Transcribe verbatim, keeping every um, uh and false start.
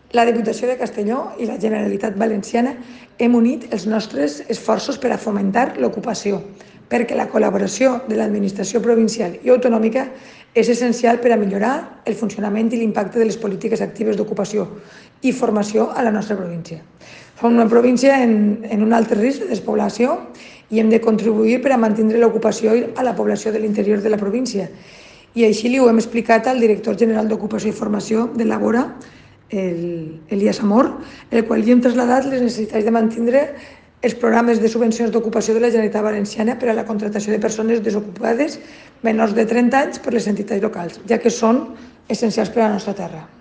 La Diputació de Castelló i la Generalitat Valenciana hem unit els nostres esforços per a fomentar l'ocupació, perquè la col·laboració de l'administració provincial i autonòmica és essencial per a millorar el funcionament i l'impacte de les polítiques actives d'ocupació i formació a la nostra província. Som una província en, en un alt risc de despoblació i hem de contribuir per a mantenir l'ocupació a la població de l'interior de la província. I així li ho hem explicat al director general d'Ocupació i Formació de Labora, el Elias Amor, el qual li hem traslladat les necessitats de mantenir els programes de subvencions d'ocupació de la Generalitat Valenciana per a la contractació de persones desocupades menors de trenta anys per les entitats locals, ja que són essencials per a la nostra terra.